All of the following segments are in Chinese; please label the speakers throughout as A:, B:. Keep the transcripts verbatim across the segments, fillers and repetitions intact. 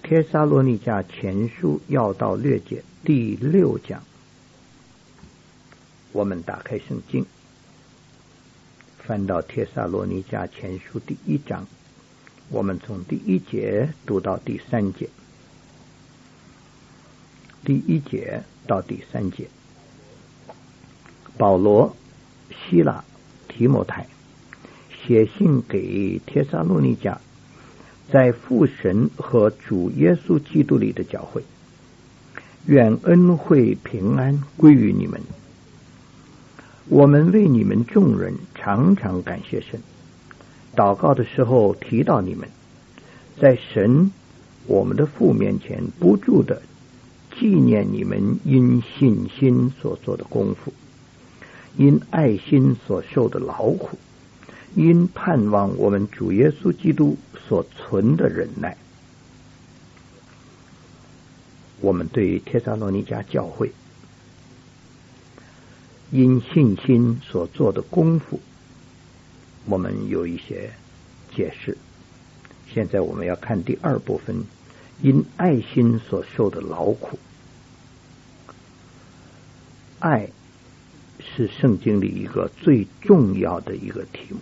A: 帖撒罗尼迦前书要道略解第六讲，我们打开圣经，翻到帖撒罗尼迦前书第一章，我们从第一节读到第三节，第一节到第三节。保罗、希拉、提摩太写信给帖撒罗尼迦在父神和主耶稣基督里的教会，愿恩惠平安归于你们。我们为你们众人常常感谢神，祷告的时候提到你们，在神我们的父面前不住的纪念你们因信心所做的功夫，因爱心所受的劳苦，因盼望我们主耶稣基督所存的忍耐。我们对帖撒罗尼迦教会因信心所做的功夫，我们有一些解释。现在我们要看第二部分，因爱心所受的劳苦。爱是圣经里一个最重要的一个题目，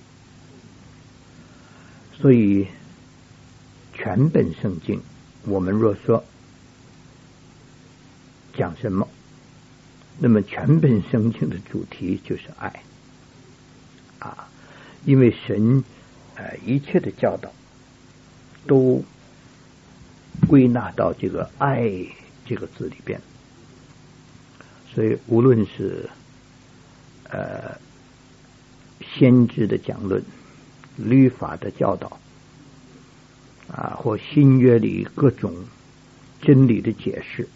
A: 所以全本圣经我们若说讲什么，那么全本圣经的主题就是爱啊，因为神呃一切的教导都归纳到这个爱这个字里边，所以无论是呃先知的讲论、律法的教导啊，或新约里各种真理的解释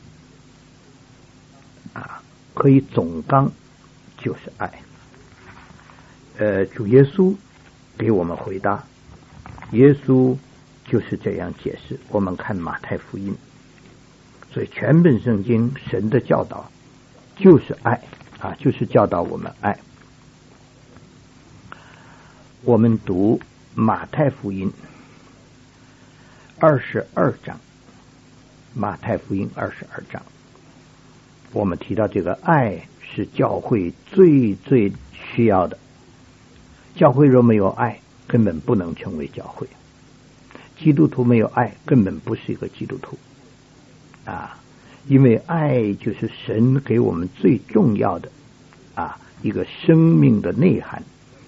A: 啊，可以总纲就是爱。呃，主耶稣给我们回答，耶稣就是这样解释。我们看马太福音，所以全本圣经神的教导就是爱啊，就是教导我们爱。我们读马太福音二十二章，马太福音二十二章，我们提到这个爱是教会最最需要的。教会若没有爱，根本不能成为教会。基督徒没有爱，根本不是一个基督徒啊！因为爱就是神给我们最重要的啊一个生命的内涵。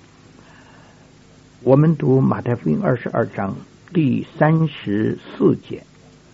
A: 我们读马太福音二十二章第三十四节，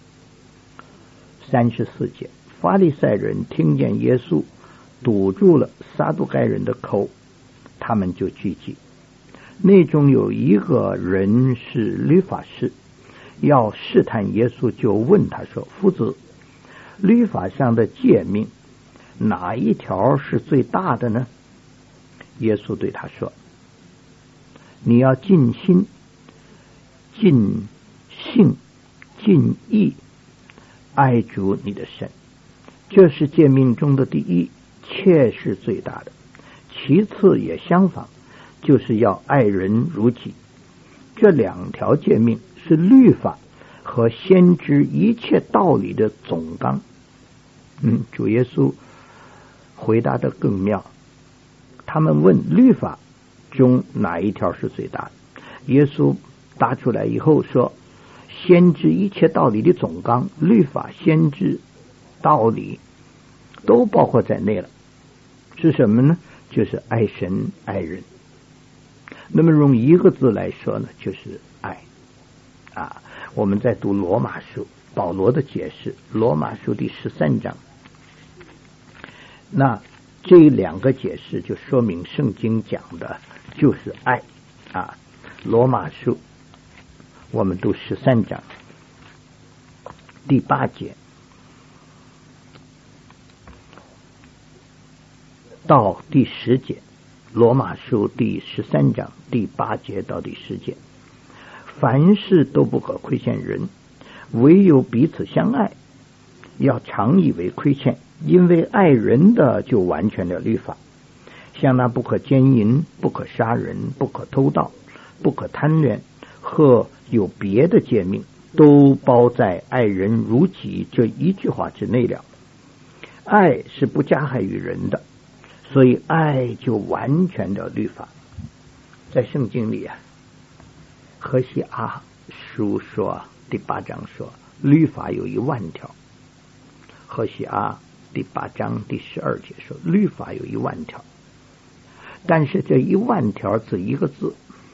A: 三十四节，法利赛人听见耶稣堵住了撒都该人的口，他们就聚集。内中有一个人是律法师，要试探耶稣，就问他说：夫子，律法上的诫命哪一条是最大的呢？耶稣对他说：你要尽心、尽性、尽意爱主你的神，这是诫命中的第一，切是最大的。其次也相仿，就是要爱人如己。这两条诫命是律法和先知一切道理的总纲。嗯，主耶稣回答得更妙。他们问律法中哪一条是最大的？耶稣答出来以后说，先知一切道理的总纲，律法、先知、道理都包括在内了。是什么呢？就是爱神爱人。那么用一个字来说呢，就是爱啊。我们在读罗马书，保罗的解释，罗马书第十三章，那这两个解释就说明圣经讲的就是爱啊。罗马书我们读十三章第八节到第十节，罗马书第十三章第八节到第十节，凡事都不可亏欠人，唯有彼此相爱，要常以为亏欠，因为爱人的就完全了律法。像那不可奸淫，不可杀人，不可偷盗，不可贪恋，和有别的诫命， 都包在爱人如己这一句话之内了。爱是不加害于人的，所以爱就完全的律法。在圣经里啊，何西阿书说第八章说律法有一万条，何西阿第八章第十二节说律法有一万条，但是这一万条只一个字，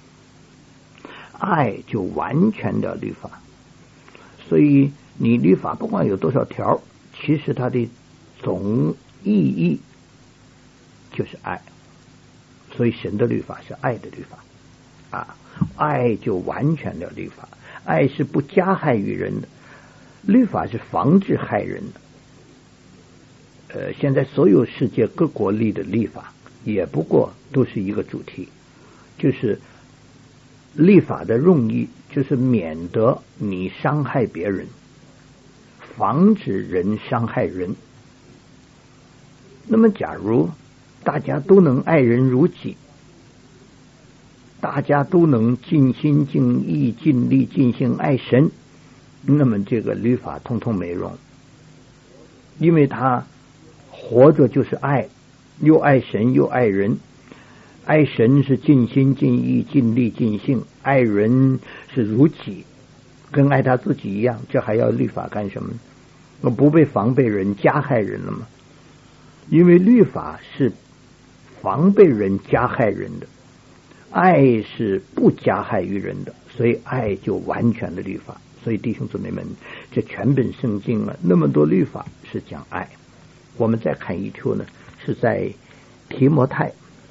A: 爱就完全的律法。所以你律法不管有多少条，其实它的总意义就是爱。所以神的律法是爱的律法啊，爱就完全的律法。爱是不加害于人的，律法是防止害人的。呃，现在所有世界各国立的律法也不过都是一个主题，就是立法的用意就是免得你伤害别人，防止人伤害人。那么假如大家都能爱人如己，大家都能尽心尽意尽力尽心爱神，那么这个律法通通没用，因为他活着就是爱，又爱神又爱人。爱神是尽心尽意尽力尽性，爱人是如己，跟爱他自己一样，这还要律法干什么呢？我不被防备人加害人了吗？因为律法是防备人加害人的，爱是不加害于人的，所以爱就完全的律法。所以弟兄姊妹们，这全本圣经啊，那么多律法是讲爱。我们再看一处呢，是在提摩太。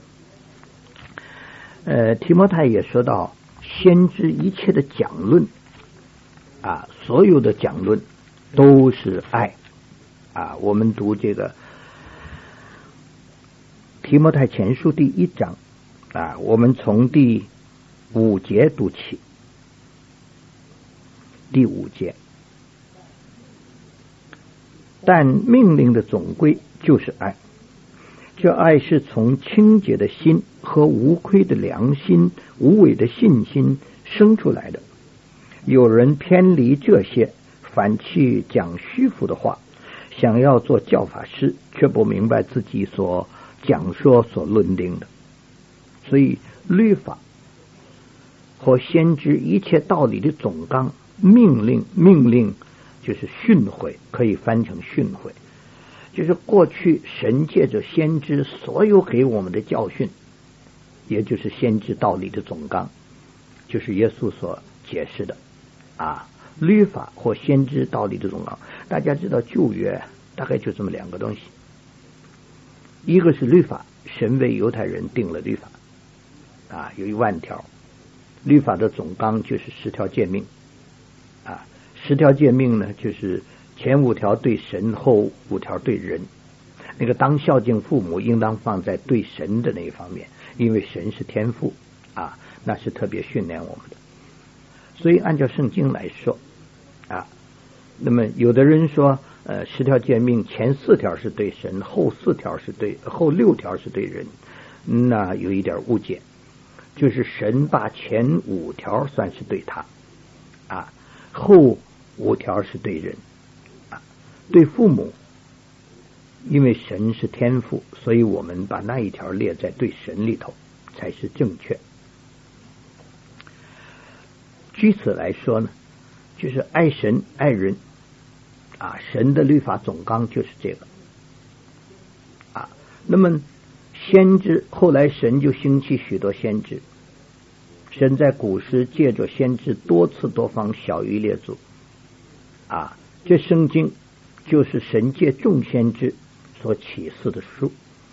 A: 呃，提摩太也说到先知一切的讲论啊，所有的讲论都是爱啊。我们读这个提摩太前书第一章啊，我们从第五节读起。第五节，但命令的总归就是爱，这爱是从清洁的心和无亏的良心、无伪的信心生出来的。有人偏离这些，反去讲虚浮的话，想要做教法师，却不明白自己所讲说所论定的。所以律法和先知一切道理的总纲，命令命令就是训诲，可以翻成训诲，就是过去神借着先知所有给我们的教训，也就是先知道理的总纲，就是耶稣所解释的啊，律法或先知道理的总纲。大家知道旧约大概就这么两个东西，一个是律法，神为犹太人定了律法啊，有一万条，律法的总纲就是十条诫命啊，十条诫命呢，就是前五条对神，后五条对人。那个当孝敬父母应当放在对神的那一方面，因为神是天父啊，那是特别训练我们的。所以按照圣经来说啊，那么有的人说呃，十条诫命前四条是对神，后四条是对后六条是对人，那有一点误解，就是神把前五条算是对他啊，后五条是对人啊，对父母，因为神是天父，所以我们把那一条列在对神里头才是正确。据此来说呢，就是爱神爱人啊，神的律法总纲就是这个啊。那么先知，后来神就兴起许多先知，神在古时借着先知多次多方晓谕列祖啊，这圣经就是神借众先知所启示的书。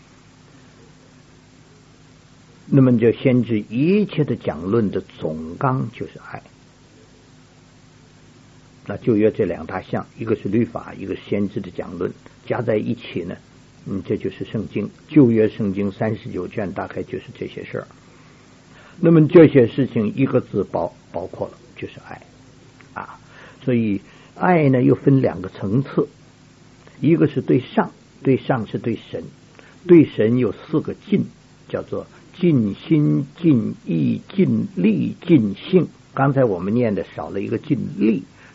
A: 那么这先知一切的讲论的总纲就是爱。那旧约这两大项，一个是律法，一个是先知的讲论，加在一起呢，嗯，这就是圣经。旧约圣经三十九卷大概就是这些事儿。那么这些事情一个字包包括了，就是爱啊。所以爱呢又分两个层次，一个是对上，对上是对神，对神有四个尽，叫做尽心尽意尽力尽性。刚才我们念的少了一个尽力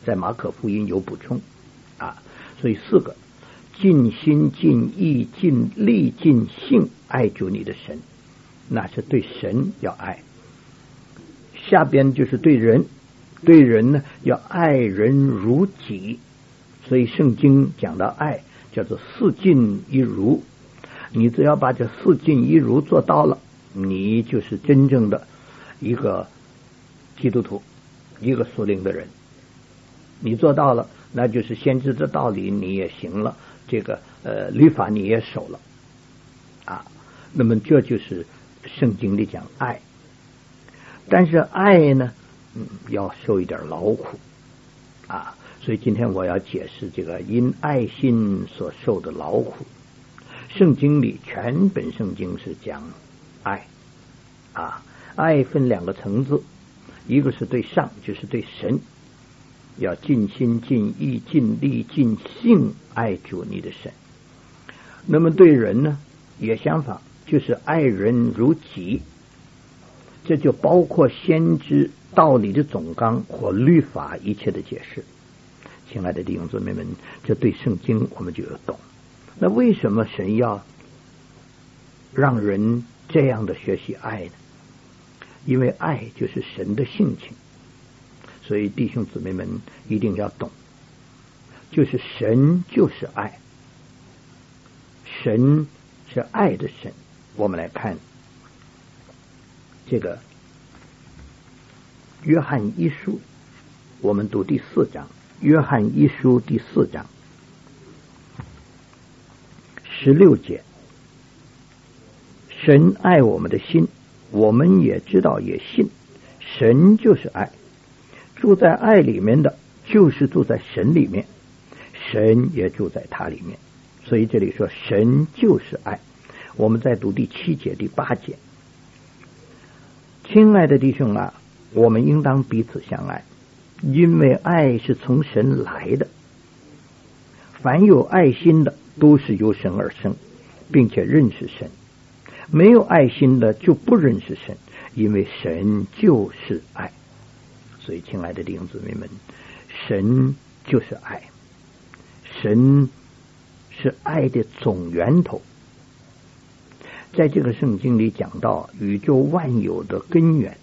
A: 在马可福音有补充啊。所以四个：尽心、尽意、尽力、尽性爱主你的神，那是对神要爱。下边就是对人，对人呢要爱人如己。所以圣经讲到爱叫做四尽一如，你只要把这四尽一如做到了，你就是真正的一个基督徒，一个属灵的人。你做到了，那就是先知的道理你也行了，这个呃律法你也守了啊。那么这就是圣经里讲爱。但是爱呢，嗯，要受一点劳苦啊，所以今天我要解释这个因爱心所受的劳苦。圣经里全本圣经是讲爱啊，爱分两个层次，一个是对上，就是对神，要尽心、尽意、尽力、尽性爱主你的神。那么对人呢，也相反，就是爱人如己。这就包括先知道理的总纲或律法一切的解释。亲爱的弟兄姊妹们，这对圣经我们就有懂。那为什么神要让人这样的学习爱呢？因为爱就是神的性情，所以弟兄姊妹们一定要懂，就是神就是爱，神是爱的神。我们来看这个约翰一书，我们读第四章，约翰一书第四章十六节，神爱我们的心，我们也知道也信，神就是爱，住在爱里面的就是住在神里面，神也住在他里面。所以这里说神就是爱。我们再读第七节第八节，亲爱的弟兄啊，我们应当彼此相爱，因为爱是从神来的。凡有爱心的都是由神而生，并且认识神，没有爱心的就不认识神，因为神就是爱。所以亲爱的弟兄姊妹们，神就是爱，神是爱的总源头。在这个圣经里讲到宇宙万有的根源，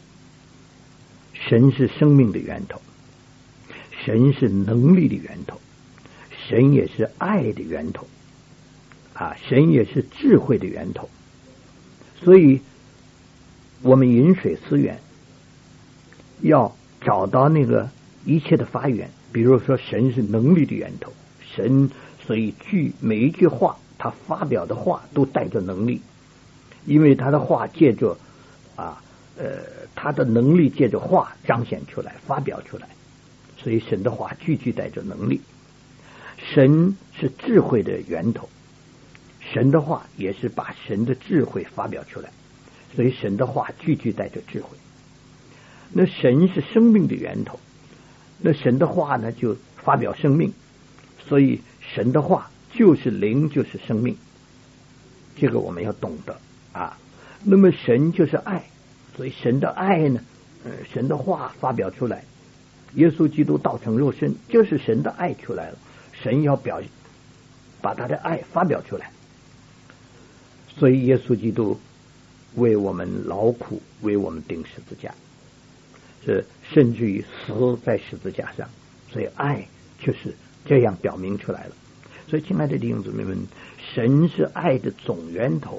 A: 神是生命的源头，神是能力的源头，神也是爱的源头啊，神也是智慧的源头。所以我们饮水思源，要找到那个一切的发源。比如说神是能力的源头，神所以句每一句话他发表的话都带着能力，因为他的话借着啊呃他的能力借着话彰显出来发表出来，所以神的话句句带着能力。神是智慧的源头，神的话也是把神的智慧发表出来，所以神的话句句带着智慧。那神是生命的源头，那神的话呢就发表生命，所以神的话就是灵，就是生命，这个我们要懂得啊。那么神就是爱，所以神的爱呢，呃，神的话发表出来，耶稣基督道成肉身，就是神的爱出来了，神要表把他的爱发表出来，所以耶稣基督为我们劳苦，为我们钉十字架，是甚至于死在十字架上，所以爱就是这样表明出来了。所以亲爱的弟兄姊妹们，神是爱的总源头。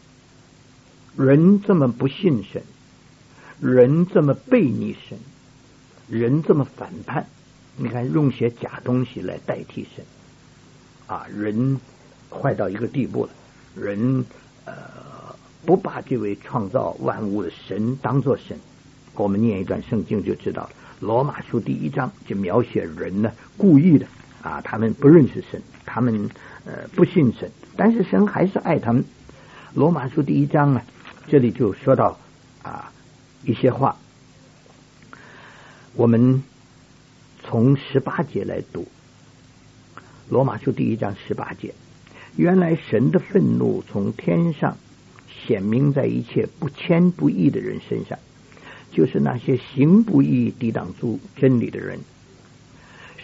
A: 人这么不信神，人这么背逆神，人这么反叛，你看用些假东西来代替神啊，人坏到一个地步了，人呃不把这位创造万物的神当作神。我们念一段圣经就知道了，罗马书第一章就描写人呢故意的啊，他们不认识神，他们呃不信神，但是神还是爱他们。罗马书第一章啊，这里就说到啊一些话，我们从十八节来读。罗马书第一章十八节，原来神的愤怒从天上显明在一切不谦不义的人身上，就是那些行不义抵挡住真理的人。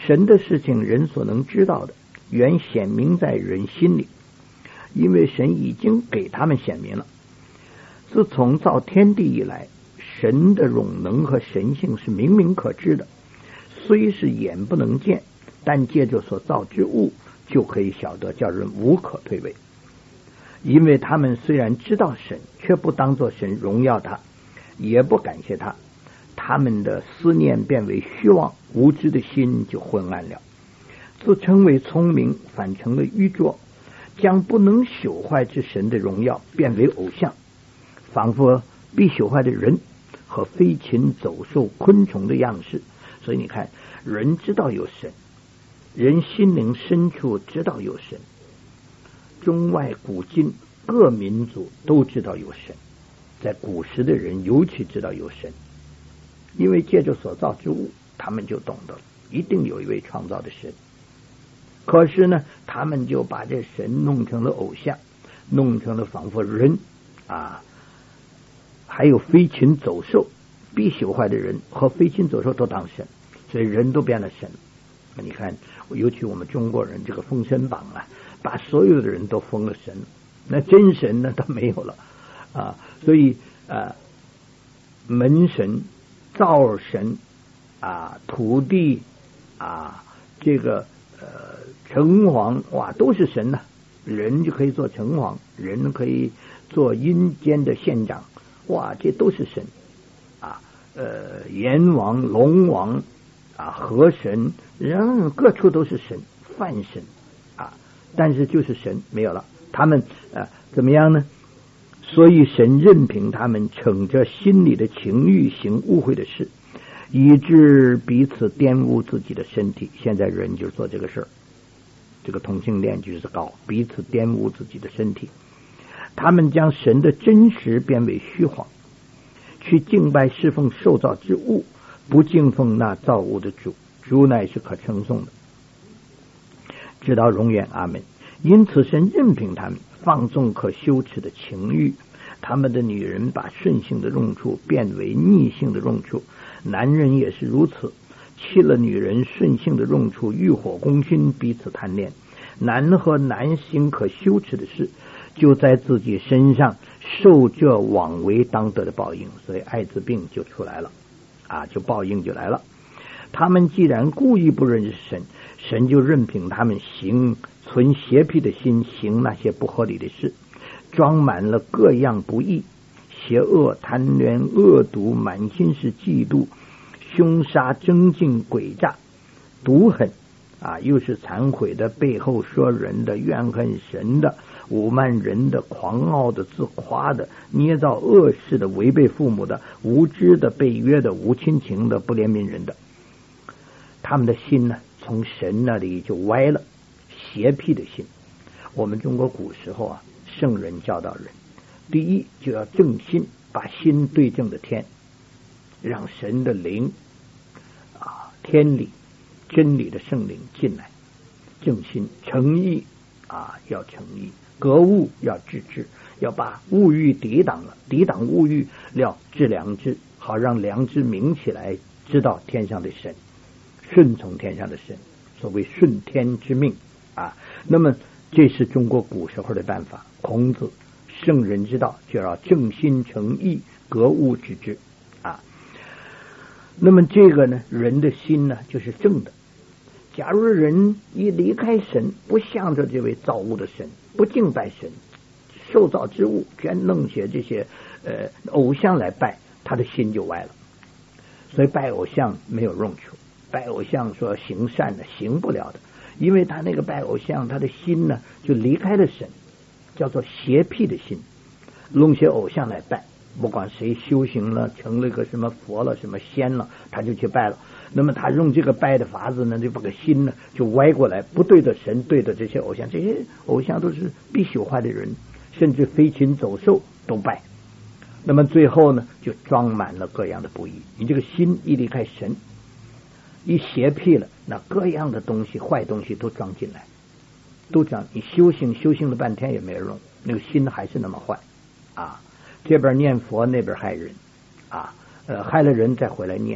A: 神的事情人所能知道的，原显明在人心里，因为神已经给他们显明了。自从造天地以来，神的荣能和神性是明明可知的，虽是眼不能见，但借着所造之物就可以晓得，叫人无可推诿。因为他们虽然知道神，却不当作神荣耀他，也不感谢他，他们的思念变为虚妄，无知的心就昏暗了，自称为聪明，反成了愚拙，将不能朽坏之神的荣耀变为偶像，仿佛必朽坏的人和飞禽走兽昆虫的样式。所以你看，人知道有神，人心灵深处知道有神，中外古今各民族都知道有神，在古时的人尤其知道有神，因为借着所造之物，他们就懂得一定有一位创造的神。可是呢，他们就把这神弄成了偶像，弄成了仿佛人啊，还有飞禽走兽，必朽坏的人和飞禽走兽都当神，所以人都变了神。你看，尤其我们中国人这个封神榜啊，把所有的人都封了神，那真神呢都没有了啊。所以啊，门神、灶神啊、土地啊，这个呃城隍，哇，都是神呐、啊。人就可以做城隍，人可以做阴间的县长，哇，这都是神啊。呃，阎王、龙王啊，河神，人各处都是神，泛神啊，但是就是神没有了。他们啊怎么样呢？所以神任凭他们逞着心里的情欲行污秽的事，以致彼此玷污自己的身体。现在人就做这个事儿，这个同性恋就是搞彼此玷污自己的身体。他们将神的真实变为虚谎，去敬拜侍奉受造之物，不敬奉那造物的主，主乃是可称颂的，直到永远。阿门。因此神任凭他们放纵可羞耻的情欲，他们的女人把顺性的用处变为逆性的用处，男人也是如此，弃了女人顺性的用处，欲火攻心，彼此贪恋。男和男行可羞耻的事，就在自己身上受这枉为当得的报应。所以艾滋病就出来了啊，就报应就来了。他们既然故意不认识神，神就任凭他们行存邪僻的心，行那些不合理的事，装满了各样不义、邪恶、贪恋、恶毒，满心是嫉妒、凶杀、争竞、诡诈、毒恨啊，又是忏悔的，背后说人的，怨恨神的，侮慢人的，狂傲的，自夸的，捏造恶事的，违背父母的，无知的，背约的，无亲情的，不怜悯人的。他们的心呢，从神那里就歪了，邪僻的心。我们中国古时候啊，圣人教导人，第一就要正心，把心对正的天，让神的灵啊，天理、真理的圣灵进来，正心。诚意啊，要诚意；格物要致知，要把物欲抵挡了，抵挡物欲，要致良知，好让良知明起来，知道天上的神，顺从天上的神，所谓顺天之命啊。那么这是中国古时候的办法。孔子圣人之道，就要正心诚意，格物致知啊。那么这个呢，人的心呢就是正的。假如人一离开神，不向着这位造物的神，不敬拜神，受造之物全弄些这些呃偶像来拜，他的心就歪了。所以拜偶像没有用处，拜偶像说行善的行不了的，因为他那个拜偶像，他的心呢就离开了神，叫做邪僻的心，弄些偶像来拜。不管谁修行了，成了个什么佛了，什么仙了，他就去拜了。那么他用这个拜的法子呢，就把个心呢就歪过来，不对着神，对着这些偶像。这些偶像都是必朽坏的人，甚至飞禽走兽都拜。那么最后呢，就装满了各样的不义。你这个心一离开神，一邪僻了，那各样的东西、坏东西都装进来，都装。你修行修行了半天也没有用，那个心还是那么坏啊。这边念佛，那边害人啊，呃，害了人再回来念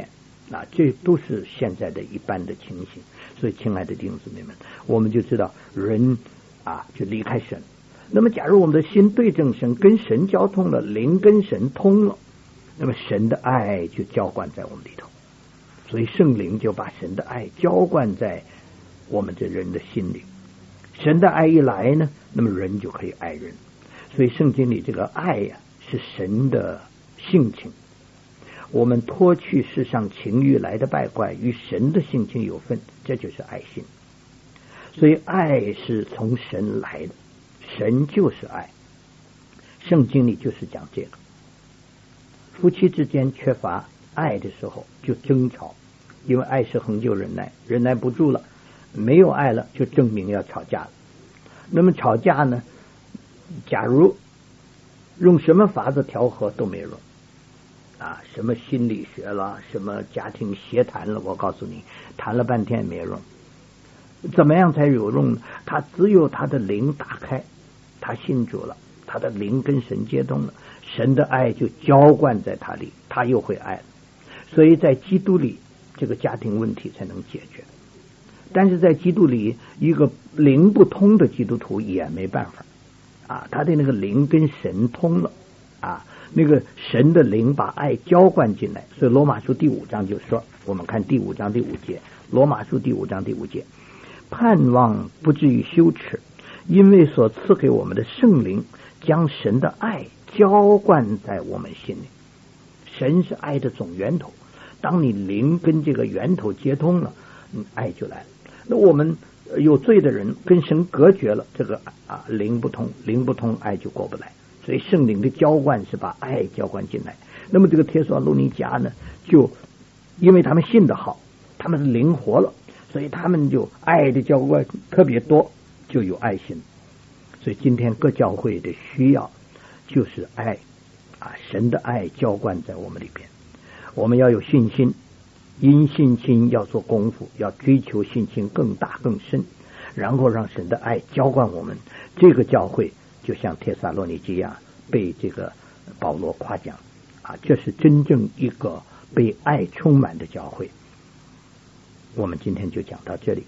A: 啊，这都是现在的一般的情形。所以亲爱的弟兄姊妹们，我们就知道人啊就离开神。那么假如我们的心对正神，跟神交通了，灵跟神通了，那么神的爱就浇灌在我们里头。所以圣灵就把神的爱浇灌在我们这人的心里。神的爱一来呢，那么人就可以爱人。所以圣经里这个爱呀、啊，是神的性情。我们脱去世上情欲来的败坏，与神的性情有份，这就是爱心。所以爱是从神来的，神就是爱。圣经里就是讲这个。夫妻之间缺乏爱的时候就争吵，因为爱是恒久忍耐，忍耐不住了，没有爱了，就证明要吵架了。那么吵架呢，假如用什么法子调和都没用啊，什么心理学了，什么家庭协谈了，我告诉你，谈了半天也没用。怎么样才有用呢？他只有他的灵打开，他信主了，他的灵跟神接通了，神的爱就浇灌在他里，他又会爱了。所以在基督里，这个家庭问题才能解决。但是在基督里，一个灵不通的基督徒也没办法啊，他的那个灵跟神通了啊，那个神的灵把爱浇灌进来。所以罗马书第五章就说，我们看第五章第五节，罗马书第五章第五节，盼望不至于羞耻，因为所赐给我们的圣灵将神的爱浇灌在我们心里。神是爱的总源头，当你灵跟这个源头接通了，爱就来了。那我们有罪的人跟神隔绝了，这个啊灵不通，灵不通，爱就过不来。所以圣灵的浇灌是把爱浇灌进来。那么这个帖撒罗尼迦呢，就因为他们信得好，他们灵活了，所以他们就爱的浇灌特别多，就有爱心。所以今天各教会的需要就是爱啊，神的爱浇灌在我们里边。我们要有信心，因信心要做功夫，要追求信心更大更深，然后让神的爱浇灌我们。这个教会就像帖撒罗尼迦被这个保罗夸奖啊，这是真正一个被爱充满的教会。我们今天就讲到这里。